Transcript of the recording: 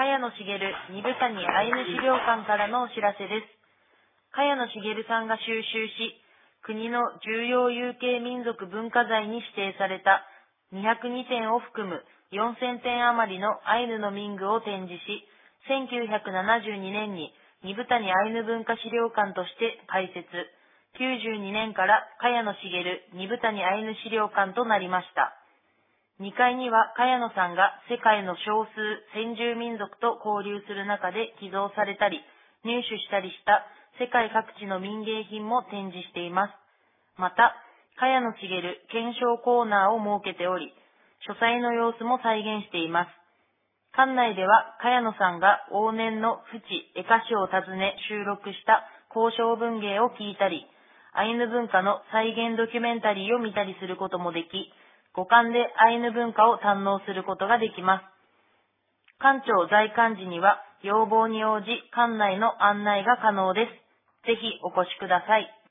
茅野茂二部谷アイヌ資料館からのお知らせです。茅野茂さんが収集し、国の重要有形民族文化財に指定された202点を含む4000点余りのアイヌの民具を展示し、1972年に二部谷アイヌ文化資料館として開設、92年から茅野茂二部谷アイヌ資料館となりました。2階には茅野さんが世界の少数先住民族と交流する中で寄贈されたり入手したりした世界各地の民芸品も展示しています。また、茅野茂検証コーナーを設けており、書斎の様子も再現しています。館内では茅野さんが往年の府地絵歌詞を訪ね収録した交渉文芸を聞いたり、アイヌ文化の再現ドキュメンタリーを見たりすることもでき、五感でアイヌ文化を堪能することができます。館長在館時には要望に応じ館内の案内が可能です。ぜひお越しください。